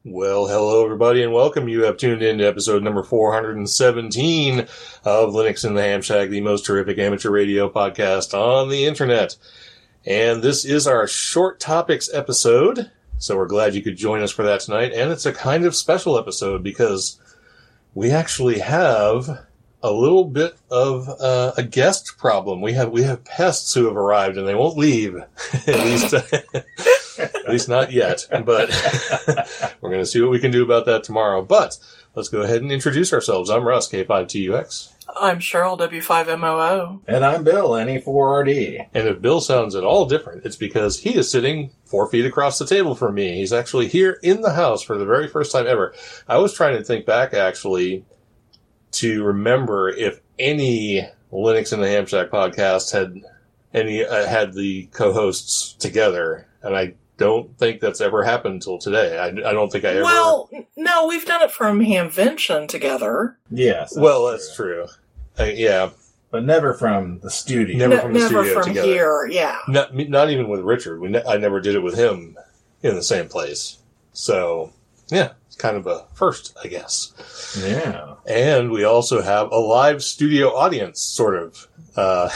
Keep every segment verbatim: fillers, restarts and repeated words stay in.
Well, hello everybody and welcome. You have tuned in to episode number four hundred seventeen of Linux in the Ham Shack, the most terrific amateur radio podcast on the internet. And this is our short topics episode, so we're glad you could join us for that tonight. And it's a kind of special episode because we actually have a little bit of uh, a guest problem. We have we have pests who have arrived and they won't leave, at least. At least not yet, but we're going to see what we can do about that tomorrow. But let's go ahead and introduce ourselves. I'm Russ, K five T U X. I'm Cheryl, W five M O O. And I'm Bill, N E four R D. And if Bill sounds at all different, it's because he is sitting four feet across the table from me. He's actually here in the house for the very first time ever. I was trying to think back, actually, to remember if any Linux in the Ham Shack podcast had any uh, had the co-hosts together, and I don't think that's ever happened until today. I, I don't think I ever... Well, no, we've done it from Hamvention together. Yes. That's well, that's true. true. Uh, yeah. But never from the studio. Never N- from the never studio from together. here, yeah. Not, not even with Richard. We ne- I never did it with him in the same place. So, yeah, it's kind of a first, I guess. Yeah. And we also have a live studio audience, sort of. Uh,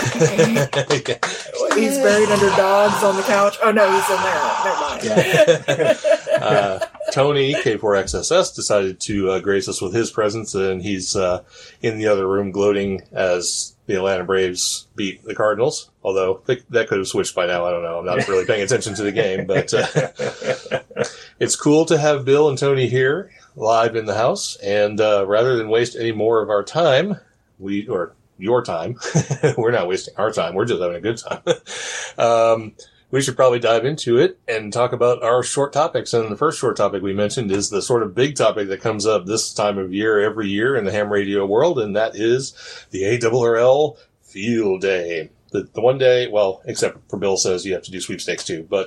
He's buried under dogs on the couch. Oh, no, he's in there. Never mind. Yeah. uh, Tony, K four X S S, decided to uh, grace us with his presence, and he's uh, in the other room gloating as the Atlanta Braves beat the Cardinals. Although they, that could have switched by now. I don't know. I'm not really paying attention to the game, but uh, it's cool to have Bill and Tony here live in the house. And uh, rather than waste any more of our time, we or your time, we're not wasting our time. We're just having a good time. um, we should probably dive into it and talk about our short topics. And the first short topic we mentioned is the sort of big topic that comes up this time of year every year in the ham radio world, and that is the A R R L Field Day. The, the one day, well, except for Bill says you have to do sweepstakes too, but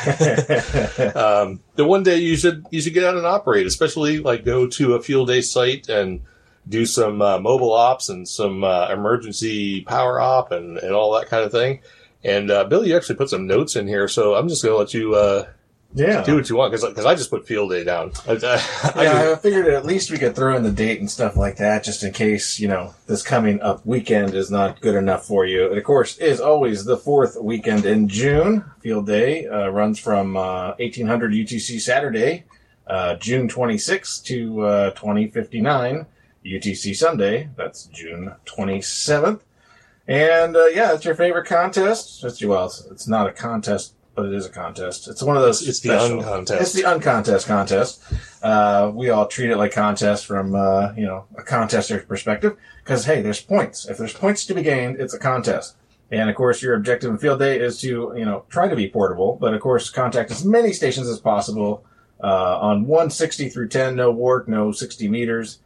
um, the one day you should you should get out and operate, especially like go to a field day site and do some uh, mobile ops and some uh, emergency power op and, and all that kind of thing. And uh, Bill, you actually put some notes in here, so I'm just going to let you uh, yeah. do what you want, because I just put field day down. I, I, I yeah, just, I figured at least we could throw in the date and stuff like that, just in case, you know, this coming up weekend is not good enough for you. And of course, is always the fourth weekend in June. Field Day uh, runs from uh, eighteen hundred U T C Saturday, uh, June twenty-sixth to uh, twenty fifty-nine. U T C Sunday, that's June twenty-seventh. And, uh, yeah, it's your favorite contest. It's, well, it's, it's not a contest, but it is a contest. It's one of those it's special, the uncontest. It's the uncontest contest. Uh, we all treat it like contest from, uh, you know, a contester's perspective. Because, hey, there's points. If there's points to be gained, it's a contest. And, of course, your objective in Field Day is to, you know, try to be portable. But, of course, contact as many stations as possible uh, on one sixty through ten, no warp, no sixty meters.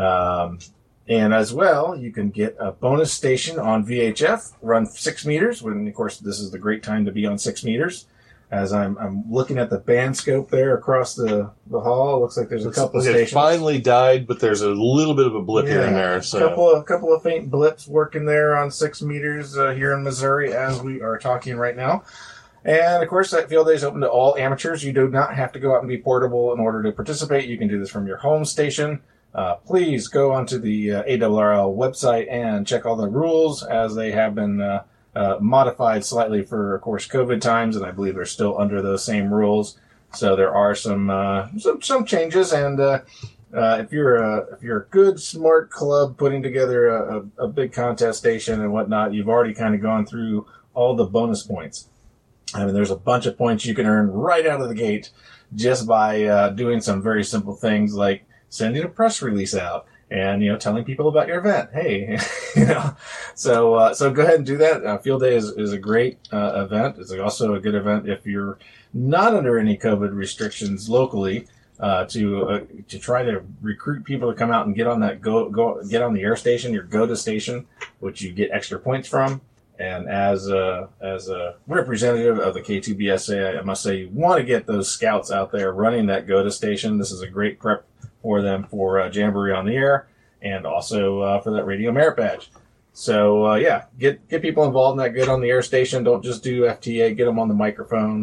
Um, and as well, you can get a bonus station on V H F, run six meters. When, of course, this is the great time to be on six meters. As I'm, I'm looking at the band scope there across the, the hall, it looks like there's a couple of it stations. finally died, but there's a little bit of a blip yeah, here and there. So. A couple of, couple of faint blips working there on six meters uh, here in Missouri as we are talking right now. And, of course, that field day is open to all amateurs. You do not have to go out and be portable in order to participate. You can do this from your home station. Uh, please go onto the uh, A R R L website and check all the rules as they have been uh, uh, modified slightly for, of course, COVID times, and I believe they're still under those same rules. So there are some uh, some, some changes, and uh, uh, if you're a if you're a good, smart club putting together a, a, a big contest station and whatnot, you've already kind of gone through all the bonus points. I mean, there's a bunch of points you can earn right out of the gate just by uh, doing some very simple things like sending a press release out and, you know, telling people about your event. Hey, you know, so, uh, so go ahead and do that. Uh, Field Day is, is a great, uh, event. It's also a good event if you're not under any COVID restrictions locally, uh, to, uh, to try to recruit people to come out and get on that go, go, get on the air station, your go to station, which you get extra points from. And as a, as a representative of the K two B S A, I must say you want to get those scouts out there running that go to station. This is a great prep for them for uh, Jamboree on the Air and also uh, for that Radio Merit Badge. So, uh, yeah, get get people involved in that good on the air station. Don't just do F T A. Get them on the microphone.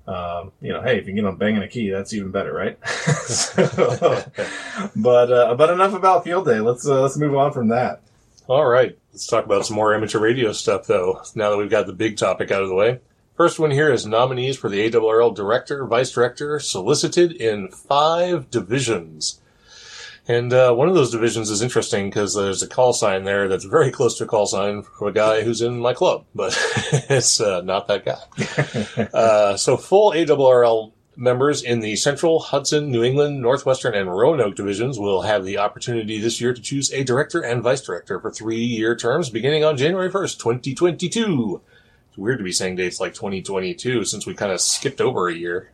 Um, you know, hey, if you can get them banging a key, that's even better, right? so, but uh, but enough about Field Day. Let's uh, let's move on from that. All right, let's talk about some more amateur radio stuff, though. Now that we've got the big topic out of the way, first one here is nominees for the A R R L director, vice director, solicited in five divisions. And uh, one of those divisions is interesting because there's a call sign there that's very close to a call sign from a guy who's in my club, but it's uh, not that guy. uh, so full A R R L members in the Central, Hudson, New England, Northwestern, and Roanoke divisions will have the opportunity this year to choose a director and vice director for three-year terms beginning on January first, twenty twenty-two. It's weird to be saying dates like twenty twenty-two since we kind of skipped over a year.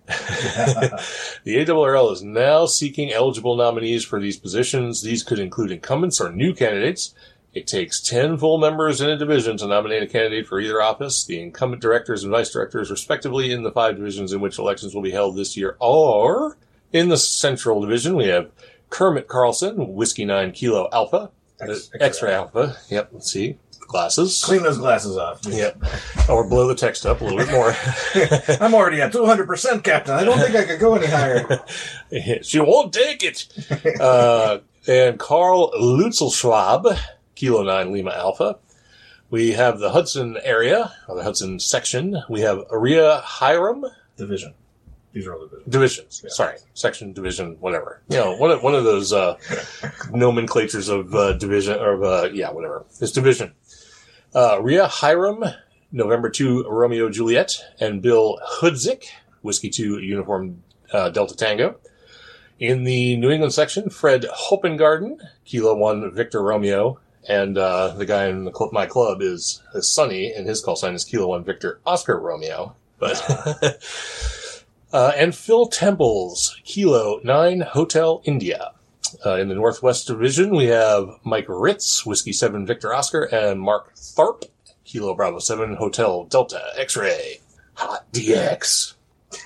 The A R R L is now seeking eligible nominees for these positions. These could include incumbents or new candidates. It takes ten full members in a division to nominate a candidate for either office. The incumbent directors and vice directors, respectively, in the five divisions in which elections will be held this year are, in the Central Division, we have Kermit Carlson, Whiskey nine Kilo Alpha, X- uh, X-ray Alpha. Yep, let's see. Glasses. Clean those glasses off. Yep. Or blow the text up a little bit more. I'm already at two hundred percent, Captain. I don't think I could go any higher. She won't take it. Uh, and Carl Lutzelschwab, Kilo nine Lima Alpha. We have the Hudson area, or the Hudson section. We have Aria Hiram. Division. These are all divisions. Divisions. Yeah. Sorry. Section, division, whatever. You know, one of, one of those, uh, nomenclatures of, uh, division, or, uh, yeah, whatever. It's division. Uh, Rhea Hiram, November two, Romeo Juliet, and Bill Hudzik, Whiskey two, Uniform, uh, Delta Tango. In the New England section, Fred Hoppengarden, Kilo one, Victor Romeo, and, uh, the guy in the cl- my club is, is Sonny, and his call sign is Kilo one, Victor Oscar Romeo. But, uh, and Phil Temples, Kilo nine, Hotel India. Uh, in the Northwest Division, we have Mike Ritz, Whiskey seven, Victor Oscar, and Mark Tharp, Kilo Bravo seven, Hotel Delta X-Ray. Hot D X.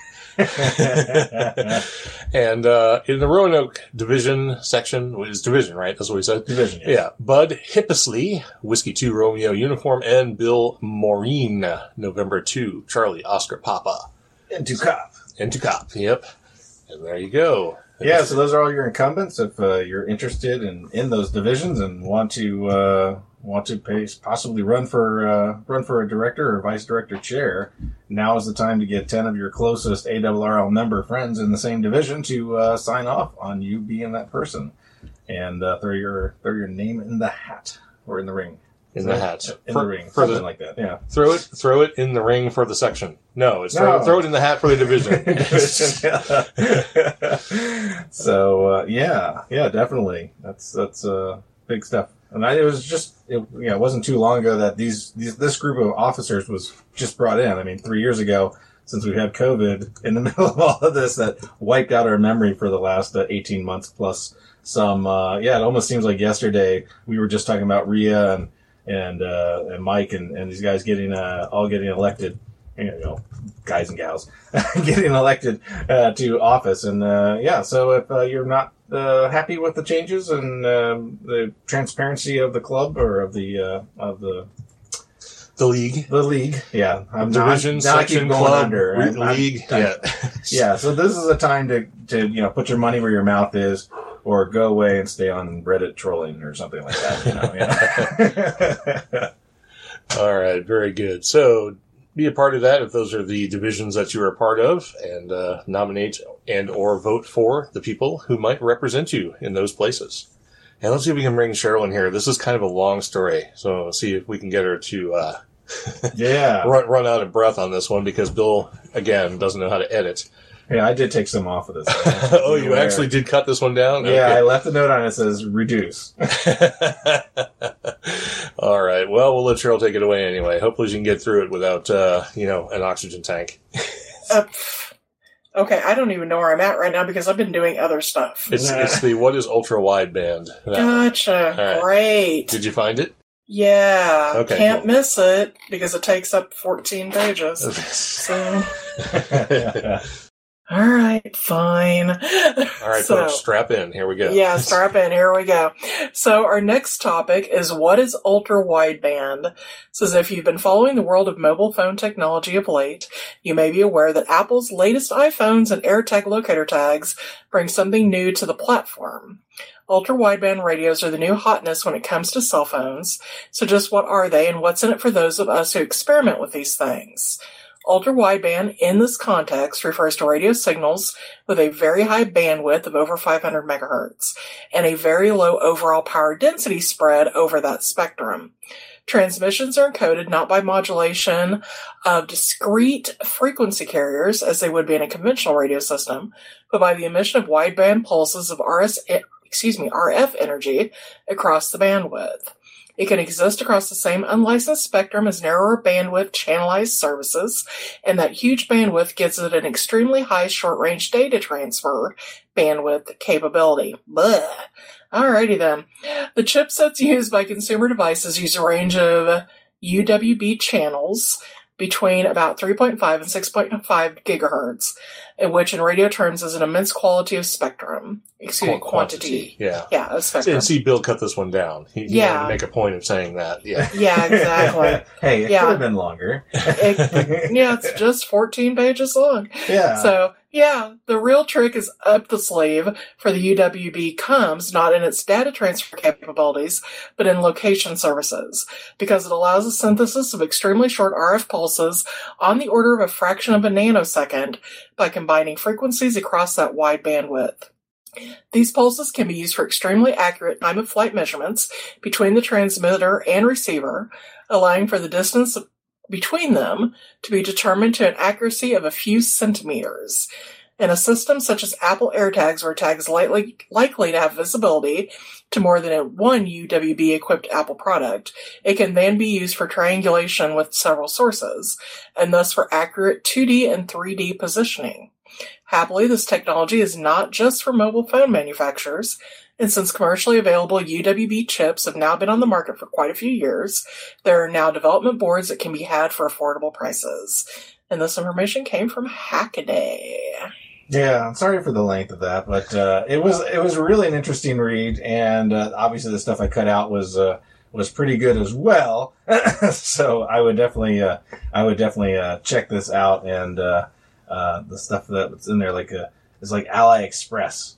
And uh, in the Roanoke Division section, is Division, right? That's what we said? Division, yes. Yeah. Bud Hippisley, Whiskey two, Romeo Uniform, and Bill Maureen, November two, Charlie Oscar Papa. And two cop. And two cop, yep. And there you go. Yeah, so those are all your incumbents. If uh, you're interested in, in those divisions and want to uh, want to pay, possibly run for uh, run for a director or vice director chair, now is the time to get ten of your closest A R R L member friends in the same division to uh, sign off on you being that person, and uh, throw your throw your name in the hat or in the ring. In the hat. In for, the ring. For Something the, like that, yeah. Throw it throw it in the ring for the section. No, it's throw, No. throw it in the hat for the division. So, uh, yeah, yeah, definitely. That's, that's, uh, big stuff. And I, it was just, it, yeah, it wasn't too long ago that these, these, this group of officers was just brought in. I mean, three years ago, since we've had COVID in the middle of all of this, that wiped out our memory for the last uh, eighteen months plus some, uh, yeah, it almost seems like yesterday we were just talking about Rhea and, and, uh, and Mike and, and these guys getting, uh, all getting elected, you know, guys and gals getting elected, uh, to office. And, uh, yeah, so if, uh, you're not, uh, happy with the changes and, um, the transparency of the club or of the, uh, of the, The league. the league, yeah, I'm Division, not, now I keep section, going club, under. re- I'm- I'm- league. I'm- yeah. Yeah, so this is a time to, to, you know, put your money where your mouth is, or go away and stay on Reddit trolling or something like that, you know, yeah. All right, very good. So be a part of that if those are the divisions that you are a part of, and uh, nominate and or vote for the people who might represent you in those places. And let's see if we can bring Cheryl in here. This is kind of a long story, so let's see if we can get her to uh, Yeah. run, run out of breath on this one because Bill, again, doesn't know how to edit. Yeah, I did take some off of this. Oh, you actually did cut this one down? Yeah, Okay. I left a note on it that says reduce. All right. Well, we'll let Cheryl take it away anyway. Hopefully she can get through it without, uh, you know, an oxygen tank. Uh, okay, I don't even know where I'm at right now because I've been doing other stuff. It's it's the What is Ultra Wideband? That one. Gotcha. right. Great. Did you find it? Yeah. Okay, Can't cool. miss it because it takes up fourteen pages. So, All right, fine. All right, so, folks, strap in. Here we go. Yeah, strap in. Here we go. So our next topic is what is ultra-wideband? Says if you've been following the world of mobile phone technology of late, you may be aware that Apple's latest iPhones and AirTag locator tags bring something new to the platform. Ultra-wideband radios are the new hotness when it comes to cell phones. So just what are they and what's in it for those of us who experiment with these things? Ultra-wideband, in this context, refers to radio signals with a very high bandwidth of over five hundred megahertz and a very low overall power density spread over that spectrum. Transmissions are encoded not by modulation of discrete frequency carriers, as they would be in a conventional radio system, but by the emission of wideband pulses of R S, excuse me, R F energy across the bandwidth. It can exist across the same unlicensed spectrum as narrower bandwidth channelized services, and that huge bandwidth gives it an extremely high short-range data transfer bandwidth capability. Blah. Alrighty then. The chipsets used by consumer devices use a range of U W B channels between about three point five and six point five gigahertz, which in radio terms is an immense quality of spectrum. Excuse me, quantity. quantity. Yeah. Yeah, of spectrum. And see, Bill cut this one down. He, he Yeah. wanted to make a point of saying that. Yeah. Yeah, exactly. Hey, it Yeah. could have been longer. It- yeah, it's just fourteen pages long. Yeah. So, yeah, the real trick is up the sleeve for the U W B comes not in its data transfer capabilities, but in location services, because it allows a synthesis of extremely short R F pulses on the order of a fraction of a nanosecond by combining frequencies across that wide bandwidth. These pulses can be used for extremely accurate time-of-flight measurements between the transmitter and receiver, allowing for the distance between them to be determined to an accuracy of a few centimeters. In a system such as Apple AirTags, where tags likely likely to have visibility to more than one U W B-equipped Apple product, it can then be used for triangulation with several sources, and thus for accurate two D and three D positioning. Happily, this technology is not just for mobile phone manufacturers, and since commercially available U W B chips have now been on the market for quite a few years, there are now development boards that can be had for affordable prices. And this information came from Hackaday. Yeah, I'm sorry for the length of that, but uh, it was it was really an interesting read, and uh, obviously the stuff I cut out was uh, was pretty good as well. So I would definitely uh, I would definitely uh, check this out, and uh, uh, the stuff that's in there like a is like AliExpress.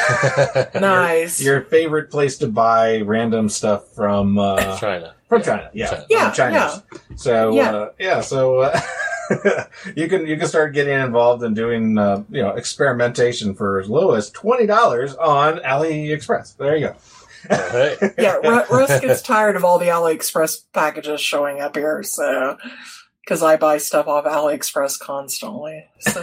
Nice. Your, your favorite place to buy random stuff from uh, China. From Yeah. China, yeah, China. Yeah, From Chinese. So Yeah. Uh, yeah, so uh, you can you can start getting involved in doing uh, you know experimentation for as low as twenty dollars on AliExpress. There you go. Oh, hey. Yeah, Ru- Russ gets tired of all the AliExpress packages showing up here, so because I buy stuff off AliExpress constantly. So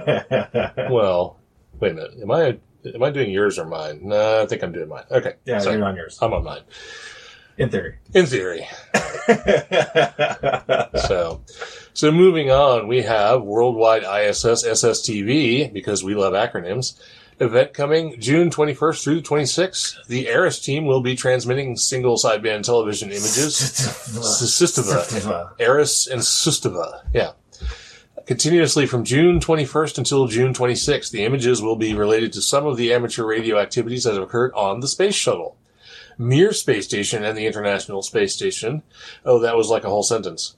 Well, wait a minute. Am I am I doing yours or mine? No, I think I'm doing mine. Okay. Yeah, So, you're on yours. I'm on mine. In theory. In theory. So, so moving on, we have Worldwide I S S S S T V, because we love acronyms. Event coming June twenty-first through the twenty-sixth. The ARIS team will be transmitting single sideband television images. Sisteva. ARIS and Sisteva. Yeah. Continuously from June twenty-first until June twenty-sixth. The images will be related to some of the amateur radio activities that have occurred on the Space Shuttle, Mir Space Station, and the International Space Station. Oh, that was like a whole sentence.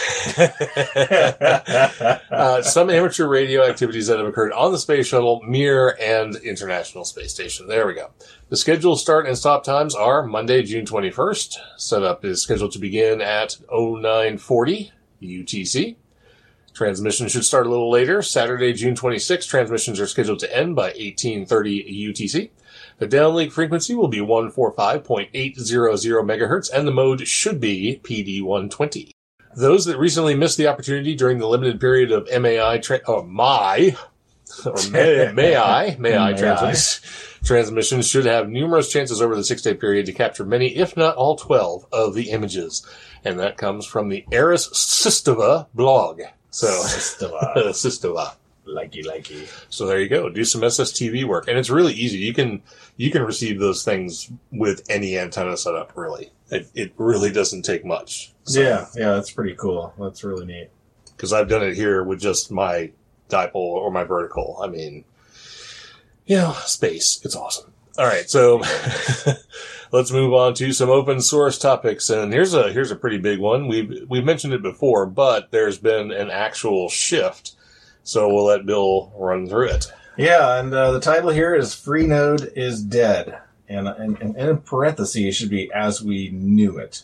uh, some amateur radio activities that have occurred on the Space Shuttle, Mir, and International Space Station. There we go. The scheduled start and stop times are Monday, June twenty-first. Setup is scheduled to begin at oh nine forty U T C. Transmission should start a little later. Saturday, June twenty-sixth. Transmissions are scheduled to end by eighteen thirty U T C. The downlink frequency will be one forty-five point eight hundred megahertz, and the mode should be P D one twenty. Those that recently missed the opportunity during the limited period of M A I, tra- or MAI, or may, may I, may I transmissions, transmissions should have numerous chances over the six-day period to capture many, if not all twelve, of the images. And that comes from the ARIS Sisteva blog. So, Sisteva. Sisteva. Likey, likey. So there you go. Do some S S T V work. And it's really easy. You can, you can receive those things with any antenna setup, really. It, it really doesn't take much. So, Yeah, yeah, that's pretty cool. That's really neat. Because I've done it here with just my dipole or my vertical. I mean, you know, space. It's awesome. All right, so let's move on to some open source topics. And here's a here's a pretty big one. We've we've mentioned it before, but there's been an actual shift. So we'll let Bill run through it. Yeah, and uh, the title here is Freenode is Dead. And, and, and in parentheses, it should be as we knew it.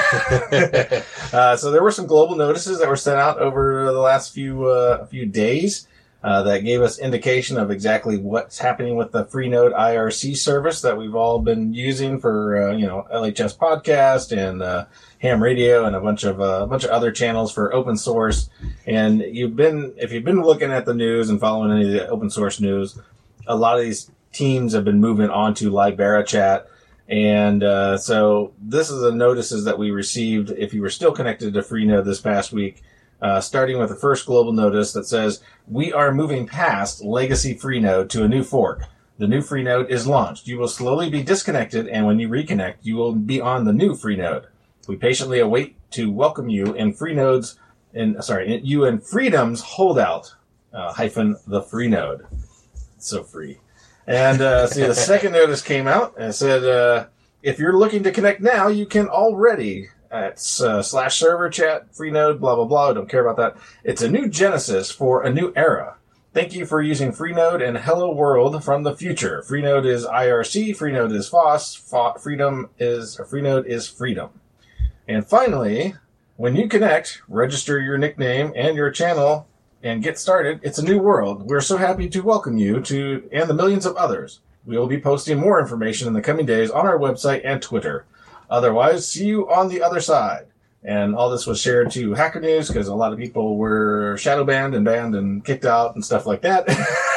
uh, so there were some global notices that were sent out over the last few uh, few days uh, that gave us indication of exactly what's happening with the Freenode I R C service that we've all been using for uh, you know L H S Podcast and uh, Ham Radio and a bunch of uh, a bunch of other channels for open source. And you've been if you've been looking at the news and following any of the open source news, a lot of these teams have been moving on to Libera Chat. And uh, so this is the notices that we received if you were still connected to Freenode this past week, uh, starting with the first global notice that says, we are moving past legacy Freenode to a new fork. The new Freenode is launched. You will slowly be disconnected, and when you reconnect, you will be on the new Freenode. We patiently await to welcome you in Freenode's, in, sorry, you in Freedom's holdout, uh, hyphen the Freenode. It's so free. And uh, see, the second notice came out and it said, uh, if you're looking to connect now, you can already at uh, slash server chat, Freenode, blah, blah, blah. Don't care about that. It's a new genesis for a new era. Thank you for using Freenode and Hello World from the future. Freenode is I R C, Freenode is F O S, F- Freedom is, or Freenode is freedom. And finally, when you connect, register your nickname and your channel and get started. It's a new world. We're so happy to welcome you to, and the millions of others. We will be posting more information in the coming days on our website and Twitter. Otherwise, see you on the other side. And all this was shared to Hacker News because a lot of people were shadow banned and banned and kicked out and stuff like that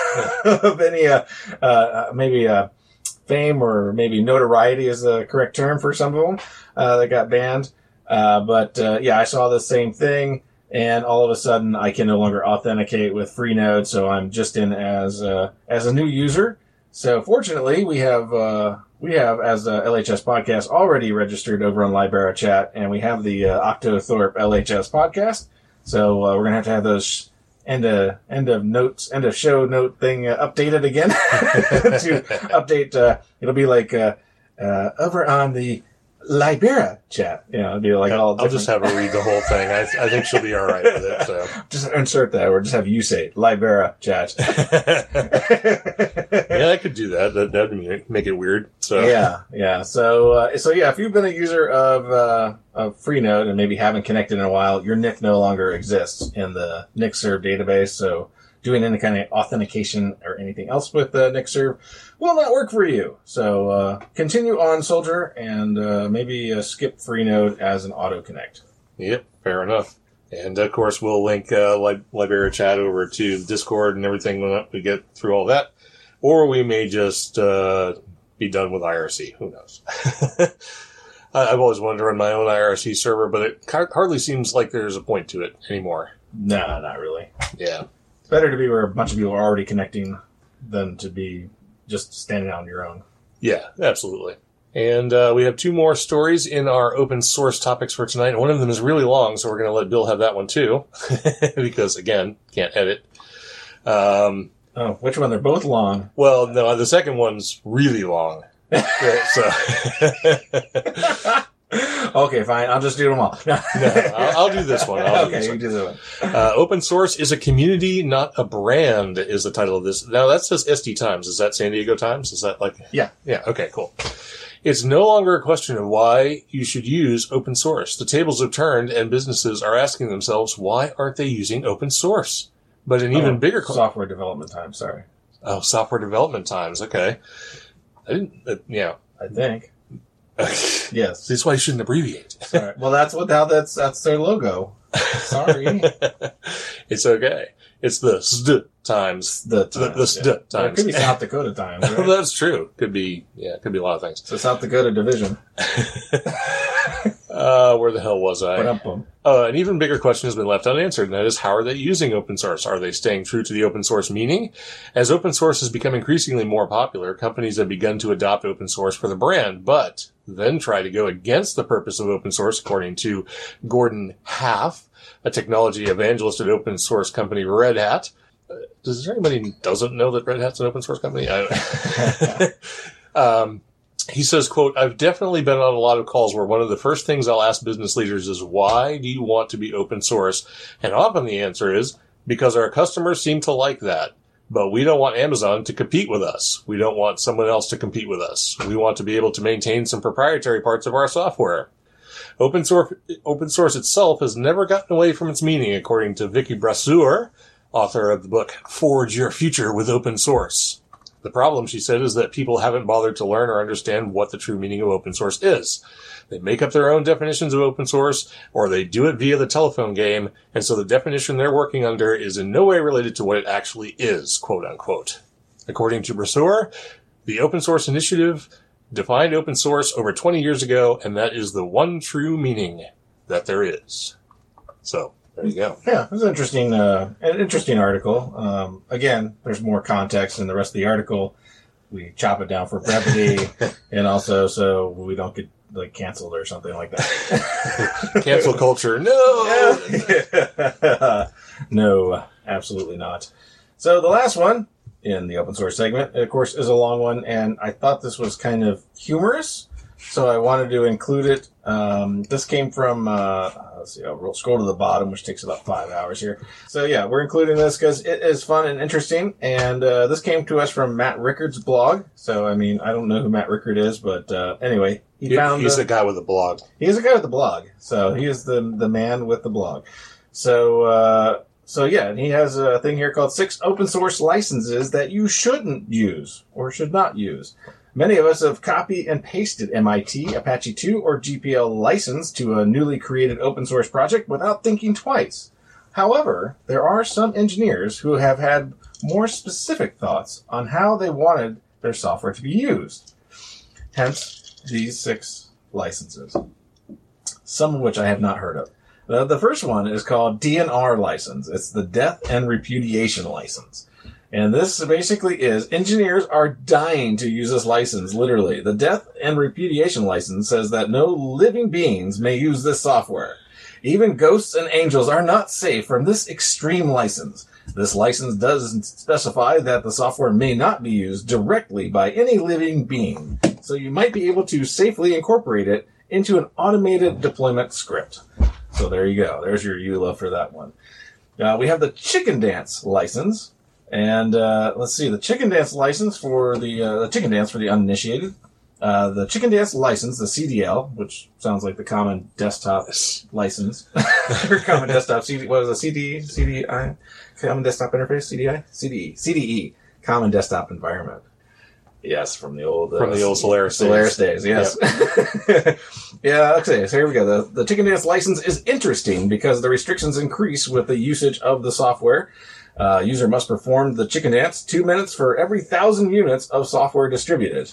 of any, uh, uh, maybe, uh, fame or maybe notoriety is the correct term for some of them, uh, that got banned. Uh, but, uh, yeah, I saw the same thing. And all of a sudden, I can no longer authenticate with Freenode, so I'm just in as uh, as a new user. So fortunately, we have uh, we have as a L H S Podcast already registered over on Libera Chat, and we have the uh, Octothorpe L H S Podcast. So uh, we're gonna have to have those end of end of notes, end of show note thing uh, updated again to update. Uh, it'll be like uh, uh, over on the Libera Chat, you know, it'd be like yeah, all. I'll just have her read the whole thing. I, I think she'll be all right with it. So just insert that, or just have you say it, Libera Chat. Yeah, I could do that. That that'd make it weird. So yeah, yeah. So uh, so yeah, if you've been a user of uh, of Freenode and maybe haven't connected in a while, your nick no longer exists in the NickServe database. So doing any kind of authentication or anything else with uh, NickServe will not work for you. So uh, continue on, Soldier, and uh, maybe uh, skip Freenode as an auto connect. Yep, fair enough. And of course, we'll link uh, Lib- Libera Chat over to Discord and everything when we get through all that. Or we may just uh, be done with I R C. Who knows? I've always wanted to run my own I R C server, but it hardly seems like there's a point to it anymore. No, not really. Yeah. Better to be where a bunch of people are already connecting than to be just standing on your own. Yeah, absolutely. And uh, we have two more stories in our open source topics for tonight. One of them is really long, so we're going to let Bill have that one too. Because, again, can't edit. Um, oh, which one? They're both long. Well, no, the second one's really long. so... Okay, fine. I'll just do them all. no, I'll, I'll do this one. I'll okay, do this you one. do this one. Uh, open source is a community, not a brand, is the title of this. Now, that says S D Times. Is that San Diego Times? Is that like... Yeah. Yeah, okay, cool. It's no longer a question of why you should use open source. The tables have turned, and businesses are asking themselves, why aren't they using open source? But an even oh, bigger... Software development time, sorry. Oh, software development times, okay. I didn't... Uh, yeah. I think. Yes. That's why you shouldn't abbreviate. Sorry. Well, that's what how that's that's their logo. Sorry. It's okay. It's the S D times. The The, the S D yeah. times. Well, it could be South Dakota times. Right? Well, that's true. Could be, yeah, could be a lot of things. So South Dakota division. uh, where the hell was I? Ba-dum-bum. Uh, an even bigger question has been left unanswered, and that is, how are they using open source? Are they staying true to the open source meaning? As open source has become increasingly more popular, companies have begun to adopt open source for the brand, but then try to go against the purpose of open source, according to Gordon Half, a technology evangelist at open source company Red Hat. does there anybody who doesn't know that Red Hat's an open source company? I um, he says, quote, I've definitely been on a lot of calls where one of the first things I'll ask business leaders is, why do you want to be open source? And often the answer is, because our customers seem to like that. But we don't want Amazon to compete with us. We don't want someone else to compete with us. We want to be able to maintain some proprietary parts of our software. Open source, open source itself has never gotten away from its meaning, according to Vicky Brasseur, author of the book Forge Your Future with Open Source. The problem, she said, is that people haven't bothered to learn or understand what the true meaning of open source is. They make up their own definitions of open source, or they do it via the telephone game, and so the definition they're working under is in no way related to what it actually is, quote unquote. According to Brasseur, the Open Source Initiative defined open source over twenty years ago, and that is the one true meaning that there is. So, there you go. Yeah, it was an interesting, uh, an interesting article. Um, again, there's more context in the rest of the article. We chop it down for brevity, and also so we don't get like canceled or something like that. Cancel culture, no! No, absolutely not. So the last one in the open source segment, of course, is a long one, and I thought this was kind of humorous, so I wanted to include it. Um, this came from, uh, let's see, I'll scroll to the bottom, which takes about five hours here. So yeah, we're including this because it is fun and interesting, and uh, this came to us from Matt Rickard's blog. So, I mean, I don't know who Matt Rickard is, but uh, anyway, he, he found... He's the the guy with the blog. He's a guy with the blog, so he is the the man with the blog. So, uh, so yeah, and he has a thing here called six open source licenses that you shouldn't use or should not use. Many of us have copied and pasted M I T, Apache two, or G P L license to a newly created open source project without thinking twice. However, there are some engineers who have had more specific thoughts on how they wanted their software to be used. Hence, these six licenses, some of which I have not heard of. The, the first one is called D N R license. It's the Death and Repudiation license. And this basically is, engineers are dying to use this license, literally. The Death and Repudiation license says that no living beings may use this software. Even ghosts and angels are not safe from this extreme license. This license does specify that the software may not be used directly by any living being. So you might be able to safely incorporate it into an automated deployment script. So there you go. There's your E U L A for that one. Uh, we have the Chicken Dance license. And uh, let's see, the Chicken Dance license for the, uh, the Chicken Dance for the uninitiated. Uh, the Chicken Dance license, the C D L, which sounds like the common desktop license. or common desktop, C D, what is it, C D, C D I? Common desktop interface, C D I? C D E. C D E, common desktop environment. Yes, from the old... Uh, from the old Solaris days. Solaris days, yes. Yep. Yeah, okay, so here we go. The, the Chicken Dance license is interesting because the restrictions increase with the usage of the software. Uh, user must perform the Chicken Dance two minutes for every thousand units of software distributed.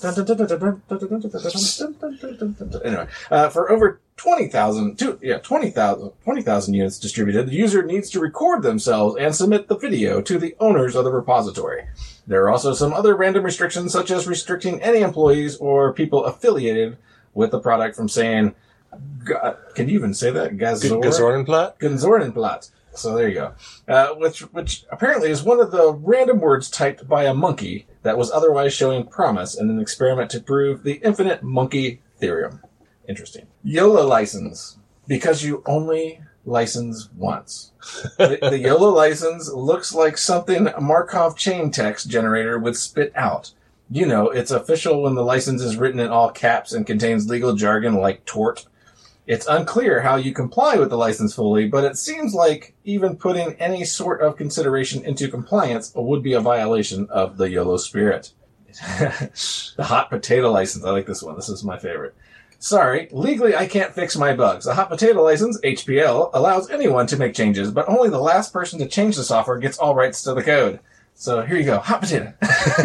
Anyway, uh, for over twenty thousand, yeah, twenty thousand, twenty thousand units distributed, the user needs to record themselves and submit the video to the owners of the repository. There are also some other random restrictions, such as restricting any employees or people affiliated with the product from saying, can you even say that? Gazor? Gazornenblatt? Gazornenblatt. So there you go. Uh, which, which apparently is one of the random words typed by a monkey that was otherwise showing promise in an experiment to prove the infinite monkey theorem. Interesting. YOLO license. Because you only license once. the, the YOLO license looks like something a Markov chain text generator would spit out. You know, it's official when the license is written in all caps and contains legal jargon like tort. It's unclear how you comply with the license fully, but it seems like even putting any sort of consideration into compliance would be a violation of the YOLO spirit. The hot potato license. I like this one. This is my favorite. Sorry, legally I can't fix my bugs. A hot potato license, H P L, allows anyone to make changes, but only the last person to change the software gets all rights to the code. So here you go, hot potato.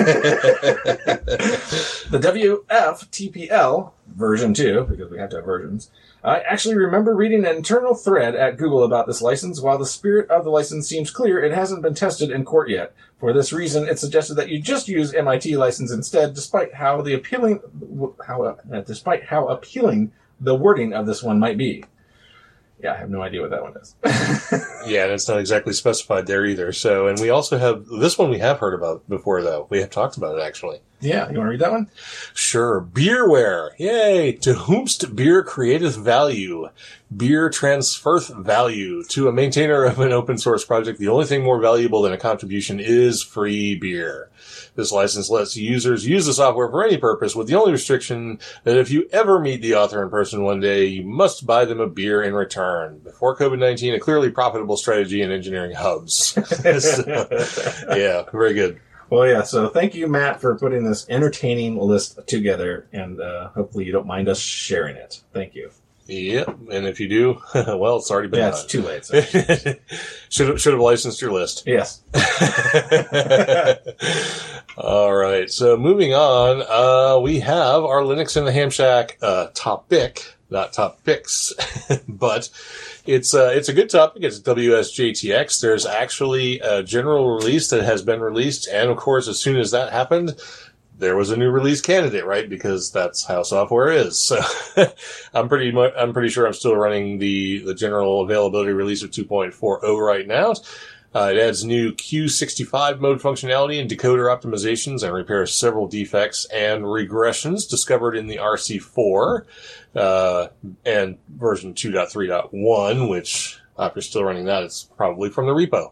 The W F T P L version two, because we have to have versions. I actually remember reading an internal thread at Google about this license. While the spirit of the license seems clear, it hasn't been tested in court yet. For this reason, it suggested that you just use M I T license instead, despite how the appealing, how uh, despite how appealing the wording of this one might be. Yeah, I have no idea what that one is. Yeah, and it's not exactly specified there either. So, and we also have, this one we have heard about before, though. We have talked about it, actually. Yeah, you want to read that one? Sure. Beerware. Yay. To whomst beer createth value. Beer transferth value. To a maintainer of an open source project, the only thing more valuable than a contribution is free beer. This license lets users use the software for any purpose, with the only restriction that if you ever meet the author in person one day, you must buy them a beer in return. Before COVID nineteen, a clearly profitable strategy in engineering hubs. So, yeah, very good. Well, yeah, so thank you, Matt, for putting this entertaining list together, and uh, hopefully you don't mind us sharing it. Thank you. Yep, and if you do, well, it's already been Yeah, done. it's too late. So. should have, should have licensed your list. Yes. All right, so moving on, uh, we have our Linux in the Ham Shack uh, topic, not top picks, but it's uh, it's a good topic. It's W S J T X. There's actually a general release that has been released, and of course, as soon as that happened, there was a new release candidate, right? Because that's how software is. So I'm pretty much, I'm pretty sure I'm still running the, the general availability release of two point four oh right now. Uh, it adds new Q sixty-five mode functionality and decoder optimizations and repairs several defects and regressions discovered in the R C four, uh, and version two point three point one, which if you're still running that, it's probably from the repo.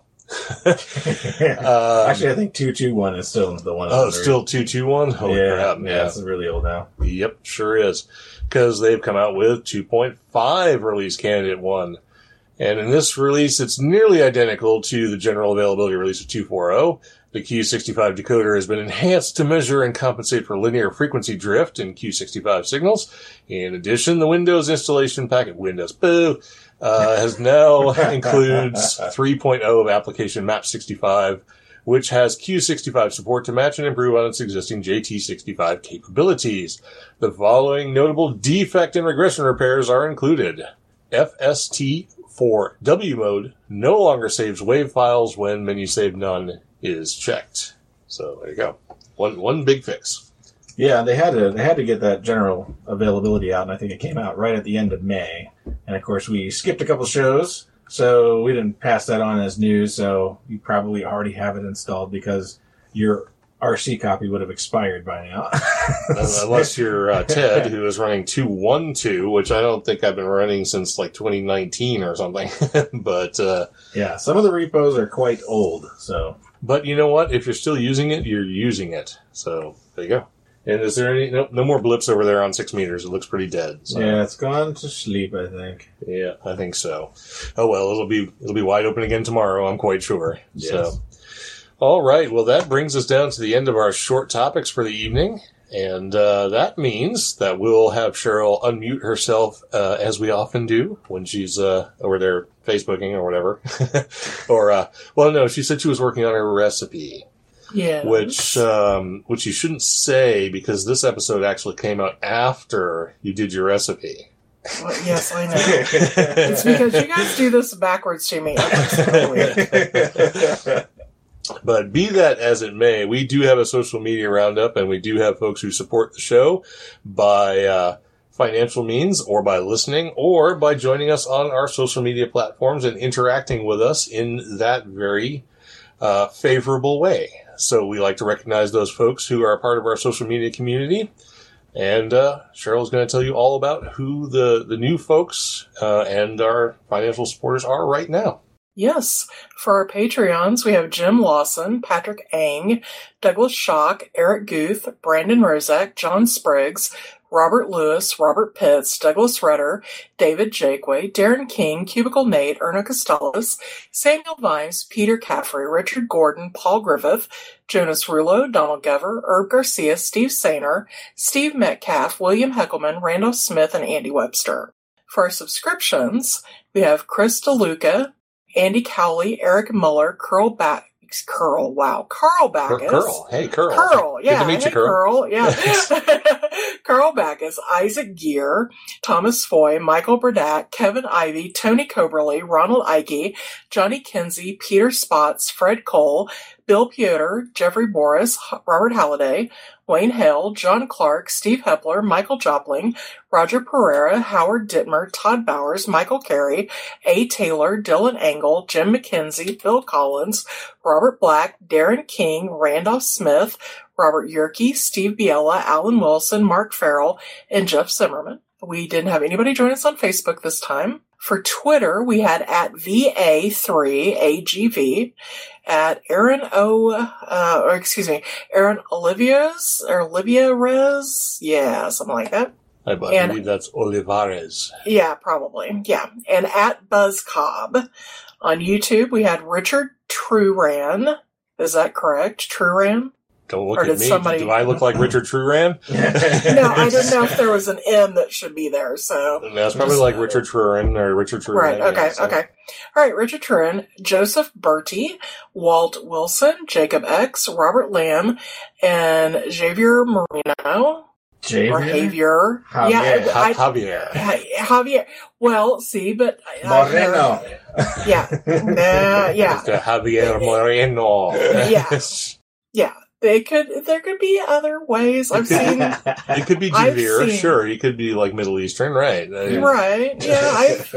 um, Actually, I think two point two one is still the one. Oh, still two point two one? Holy yeah, crap. Yeah, Yeah, it's really old now. Yep, sure is. Because they've come out with two point five release candidate one. And in this release, it's nearly identical to the general availability release of two point four oh. The Q sixty-five decoder has been enhanced to measure and compensate for linear frequency drift in Q sixty-five signals. In addition, the Windows installation packet, Windows, boo, uh, has now includes three point oh of application map sixty-five, which has Q sixty-five support to match and improve on its existing J T sixty-five capabilities. The following notable defect and regression repairs are included. F S T for W mode no longer saves WAV files when menu save none is checked. So there you go. One one big fix. Yeah, they had to they had to get that general availability out, and I think it came out right at the end of May. And of course, we skipped a couple shows, so we didn't pass that on as news. So you probably already have it installed because your R C copy would have expired by now. Unless you're uh, Ted, who is running two point twelve, which I don't think I've been running since like twenty nineteen or something. But uh, yeah, some of the repos are quite old. So, but you know what? If you're still using it, you're using it. So there you go. And is there any no, no more blips over there on six meters? It looks pretty dead. So. Yeah, it's gone to sleep, I think. Yeah, I think so. Oh well, it'll be it'll be wide open again tomorrow. I'm quite sure. Yes. So. All right. Well, that brings us down to the end of our short topics for the evening. And uh, that means that we'll have Cheryl unmute herself, uh, as we often do when she's uh, over there Facebooking or whatever. or, uh, well, no, she said she was working on her recipe. Yeah. Which, um, which you shouldn't say because this episode actually came out after you did your recipe. Well, yes, I know. It's because you guys do this backwards to me. But be that as it may, we do have a social media roundup, and we do have folks who support the show by uh, financial means, or by listening, or by joining us on our social media platforms and interacting with us in that very uh, favorable way. So we like to recognize those folks who are a part of our social media community. And uh, Cheryl's going to tell you all about who the, the new folks uh, and our financial supporters are right now. Yes. For our Patreons, we have Jim Lawson, Patrick Ang, Douglas Schock, Eric Guth, Brandon Rozak, John Spriggs, Robert Lewis, Robert Pitts, Douglas Rudder, David Jakeway, Darren King, Cubicle Nate, Erna Costellas, Samuel Vimes, Peter Caffrey, Richard Gordon, Paul Griffith, Jonas Rulo, Donald Gover, Herb Garcia, Steve Sainer, Steve Metcalf, William Heckelman, Randolph Smith, and Andy Webster. For our subscriptions, we have Chris DeLuca, Andy Cowley, Eric Muller, Curl Back, Curl, wow, Carl Backus. Curl, hey, Curl. Curl, yeah. Good to meet hey, you, Curl. Curl, yeah. Carl Backus, Isaac Gear, Thomas Foy, Michael Burdack, Kevin Ivey, Tony Coberly, Ronald Ike, Johnny Kinsey, Peter Spots, Fred Cole, Bill Piotr, Jeffrey Boris, Robert Halliday, Wayne Hale, John Clark, Steve Hepler, Michael Jopling, Roger Pereira, Howard Dittmer, Todd Bowers, Michael Carey, A. Taylor, Dylan Engel, Jim McKenzie, Bill Collins, Robert Black, Darren King, Randolph Smith, Robert Yerke, Steve Biella, Alan Wilson, Mark Farrell, and Jeff Zimmerman. We didn't have anybody join us on Facebook this time. For Twitter, we had at V A three A G V, at Aaron O, uh, or excuse me, Aaron Olivia's, or Olivia Rez, yeah, something like that. I believe and, that's Olivares. Yeah, probably, yeah. And at Buzz Cobb. On YouTube, we had Richard Truran. Is that correct? Truran? Don't look at me. Somebody... Do I look like Richard Truran? No, I didn't know if there was an M that should be there, so... No, it's probably like Richard Truran or Richard Truran. Right, okay, yeah, so. okay. All right, Richard Truran, Joseph Bertie, Walt Wilson, Jacob X, Robert Lamb, and Javier Marino. Javier? Or Javier. Javier. Yeah, I, Javier. Javier. Well, see, but... Moreno. I, yeah. Uh, yeah. Javier Moreno. Yeah. Yeah. They could. There could be other ways. I've seen. It could be Javier, seen, sure. He could be like Middle Eastern, right? Right. Yeah.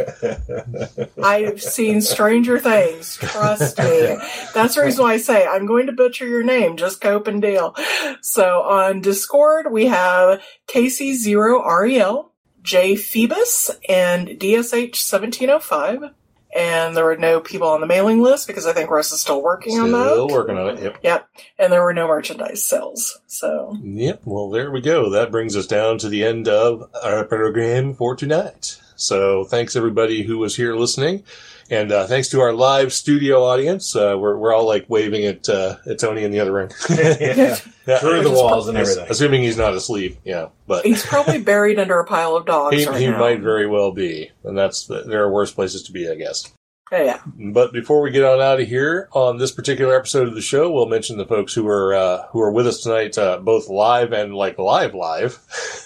I've, I've seen stranger things. Trust me. That's the reason why I say I'm going to butcher your name. Just cope and deal. So on Discord we have Casey Zero Ariel, J Phoebus, and D S H seventeen oh five. And there were no people on the mailing list because I think Russ is still working still on that. Still working on it, yep. Yep. And there were no merchandise sales. So. Yep. Well, there we go. That brings us down to the end of our program for tonight. So thanks everybody who was here listening. And uh, thanks to our live studio audience. Uh, we're we're all like waving at uh, at Tony in the other room. Yeah. Yeah. Through the walls and everything. Assuming he's not asleep, yeah. But he's probably buried under a pile of dogs he, right he now. might very well be. And that's the, there are worse places to be, I guess. Oh, yeah. But before we get on out of here, on this particular episode of the show, we'll mention the folks who are uh, who are with us tonight, uh, both live and like live live.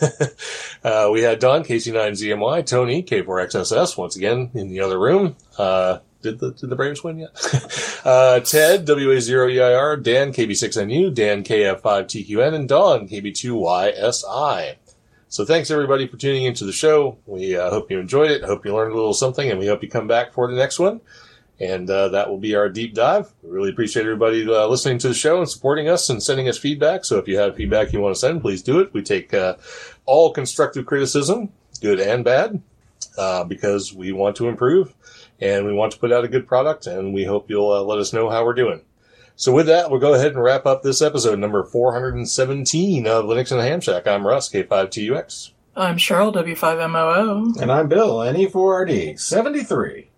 uh, we had Don, K C nine Z M Y, Tony, K four X S S, once again in the other room. Uh, did the did the Braves win yet? uh, Ted, W A zero E I R, Dan, K B six N U, Dan, K F five T Q N, and Don, K B two Y S I. So thanks everybody for tuning into the show. We uh, hope you enjoyed it. Hope you learned a little something, and we hope you come back for the next one. And uh, that will be our deep dive. We really appreciate everybody uh, listening to the show and supporting us and sending us feedback. So if you have feedback you want to send, please do it. We take uh, all constructive criticism, good and bad, uh, because we want to improve and we want to put out a good product. And we hope you'll uh, let us know how we're doing. So with that, we'll go ahead and wrap up this episode, number four hundred seventeen of Linux and the Ham Shack. I'm Russ, K five T U X. I'm Cheryl, W five M O O. And I'm Bill, N E four R D seventy-three.